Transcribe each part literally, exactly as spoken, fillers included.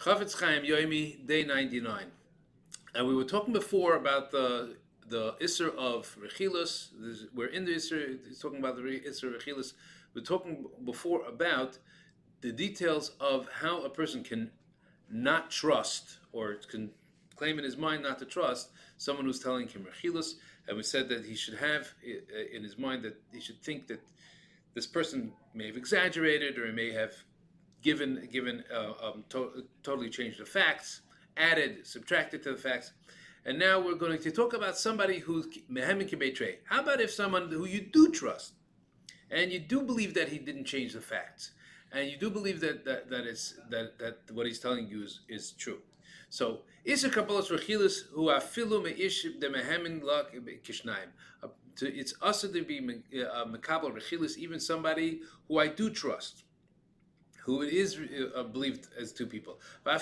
Chavetz Chaim Yoimi, day ninety-nine. And we were talking before about the the Isser of Rechilus. We're in the Isser, he's talking about the Isser of Rechilus. We're talking before about the details of how a person can not trust or can claim in his mind not to trust someone who's telling him Rechilus. And we said that he should have in his mind that he should think that this person may have exaggerated or he may have given given uh, um, to- totally changed the facts, added, subtracted to the facts. And now we're going to talk about somebody who's mehemin kibetray. How about if someone who you do trust and you do believe that he didn't change the facts, and you do believe that that, that it's that, that what he's telling you is, is true. So Isser Kabbalas Rechilas who afilu meish de mehemin lak kishnaim. It's also to be mekabel rechilas, even somebody who I do trust, who is uh, believed as two people.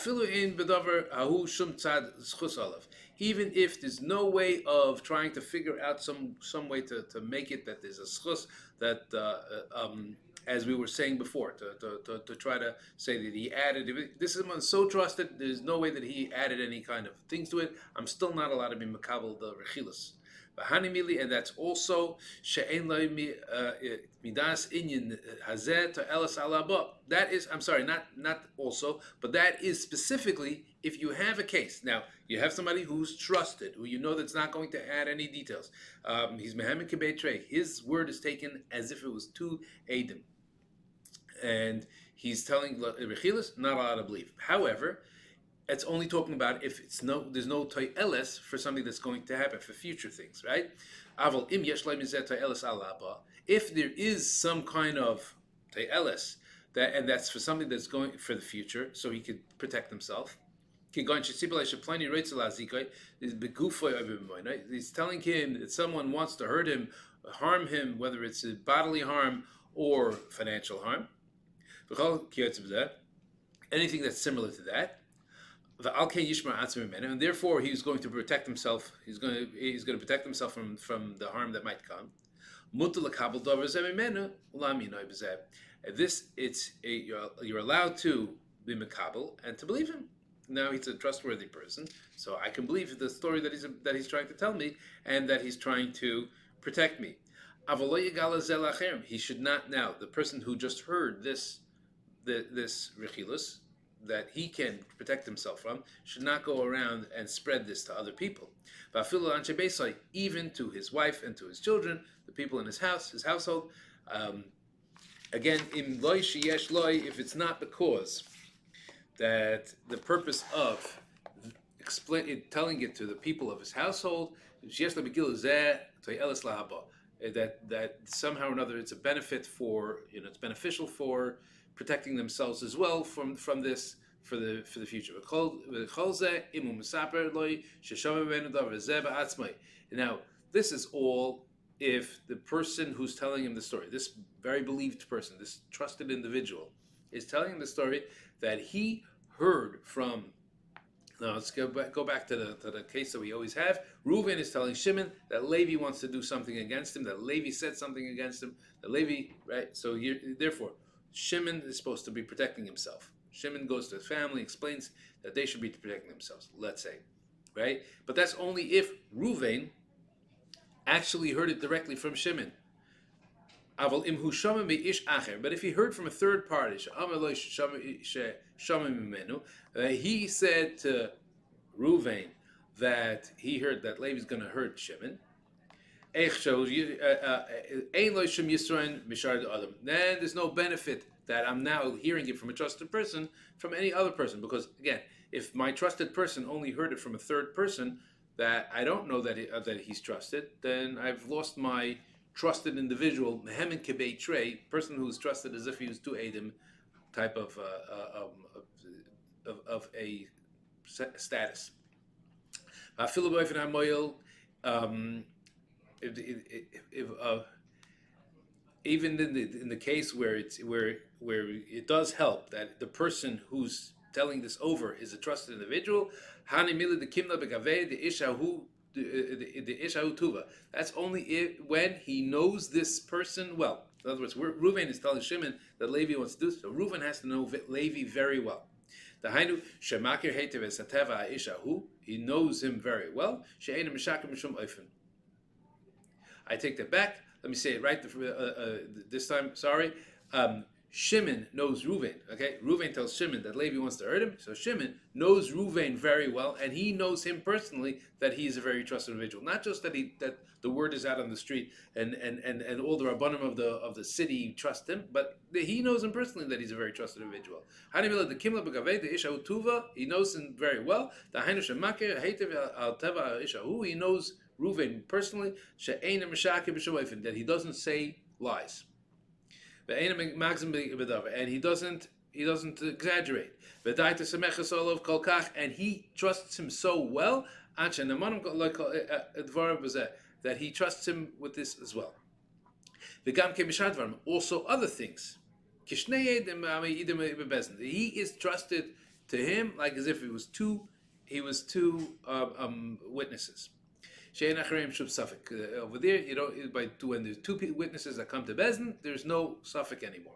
Even if there's no way of trying to figure out some some way to, to make it that there's a schus that, uh, um, as we were saying before, to, to, to, to try to say that he added, this is one so trusted, there's no way that he added any kind of things to it, I'm still not allowed to be makabel the rechilas. And that's also midas inyan hazeh to elas alaba. That is, I'm sorry, not not also, but that is specifically if you have a case. Now you have somebody who's trusted, who you know that's not going to add any details. Um, he's mehamed kibetray. His word is taken as if it was two edim, and he's telling rechilas not allowed to believe. However, it's only talking about if it's no, there's no toyeles for something that's going to happen for future things, right? Aval im yesh toyeles alaba. If there is some kind of toyeles that, and that's for something that's going for the future, so he could protect himself. He's telling him that someone wants to hurt him, harm him, whether it's a bodily harm or financial harm. Anything that's similar to that. And therefore he's going to protect himself. He's going to he's going to protect himself from, from the harm that might come. This it's a, you're, you're allowed to be makabel and to believe him. Now he's a trustworthy person, so I can believe the story that he's that he's trying to tell me and that he's trying to protect me. He should not now. The person who just heard this the, this rechilus that he can protect himself from should not go around and spread this to other people. Even to his wife and to his children, the people in his house, his household. Um, again, in loy sheyesh loy, if it's not because that the purpose of explain, telling it to the people of his household, that that somehow or another it's a benefit for, you know, it's beneficial for protecting themselves as well from, from this for the for the future. Now, this is all if the person who's telling him the story, this very believed person, this trusted individual, is telling him the story that he heard from. Now let's go back, go back to the to the case that we always have. Reuven is telling Shimon that Levi wants to do something against him, that Levi said something against him, that Levi, right? So you, therefore, Shimon is supposed to be protecting himself. Shimon goes to his family, explains that they should be protecting themselves, let's say, right? But that's only if Reuven actually heard it directly from Shimon. But if he heard from a third party, he said to Reuven that he heard that Levi is going to hurt Shimon. Then there's no benefit that I'm now hearing it from a trusted person from any other person, because again, if my trusted person only heard it from a third person that I don't know that he, uh, that he's trusted, then I've lost my trusted individual, mehemin kebei trey, person who's trusted as if he was two edim type of uh, uh, um, of, of a status. Um, if, if, if, uh, even in the in the case where it's where where it does help that the person who's telling this over is a trusted individual, the kimla begave the ishahu the ishahu tuva. That's only it, when he knows this person well. In other words, Reuven is telling Shimon that Levi wants to do so. Reuven has to know Levi very well. The Hainu shemakir heitev es hateva ha'ishahu. He knows him very well. She'einu mishaker mishum oifen. I take that back. Let me say it right the, uh, uh, this time. Sorry. Um, Shimon knows Ruvain. Okay, Ruvain tells Shimon that Levi wants to hurt him. So Shimon knows Ruvain very well, and he knows him personally that he is a very trusted individual. Not just that he that the word is out on the street and and, and, and all the rabbanim of the of the city trust him, but he knows him personally that he's a very trusted individual. He knows him very well. He knows Ruvain personally that he doesn't say lies. And he doesn't he doesn't exaggerate. And he trusts him so well that he trusts him with this as well. Also other things. He is trusted to him like as if it was two he was two um, um, witnesses. Uh, over there, you know, by two, when there's two witnesses that come to Bezdin, there's no suffix anymore.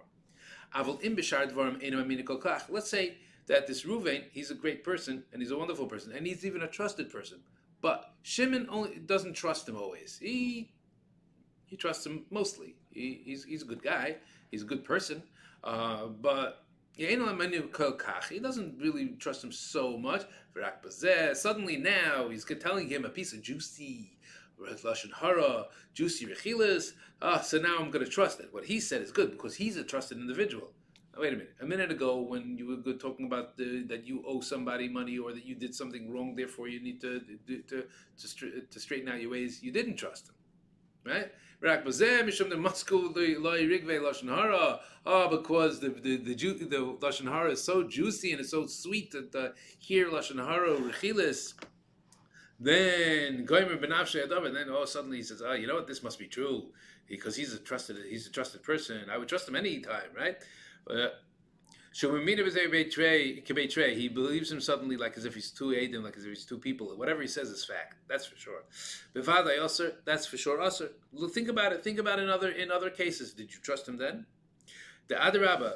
Let's say that this Ruvain, he's a great person and he's a wonderful person and he's even a trusted person, but Shimon only doesn't trust him always. He he trusts him mostly. He, he's he's a good guy. He's a good person, uh, but. He doesn't really trust him so much. Suddenly now he's telling him a piece of juicy lashon hara, juicy rechilas. Ah, so now I'm going to trust it. What he said is good because he's a trusted individual. Now, wait a minute. A minute ago, when you were good talking about the, that you owe somebody money or that you did something wrong, therefore you need to to to, to, to straighten out your ways, you didn't trust him, right? Oh, because the the the, ju- the lashon hara is so juicy and it's so sweet that uh, here lashon hara rechilas. Then goymer benafshe adav, and then oh suddenly he says, oh, you know what, this must be true because he's a trusted he's a trusted person. I would trust him any time, right? Uh, he believes him suddenly like as if he's two Eidim, like as if he's two people. Whatever he says is fact. That's for sure. That's for sure. Usher. Think about it. Think about it in other in other cases. Did you trust him then? The Adarabba,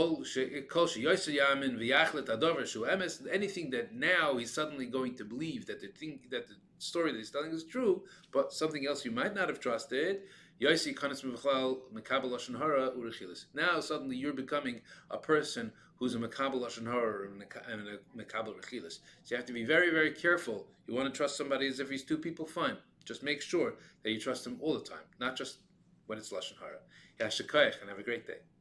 anything that now he's suddenly going to believe that the thing that the story that he's telling is true, but something else you might not have trusted. Now suddenly you're becoming a person who's a mekabel lashon hara and a mekabel rechilas. So you have to be very, very careful. You want to trust somebody as if he's two people, fine. Just make sure that you trust him all the time, not just when it's lashon hara. Yashakayach, and have a great day.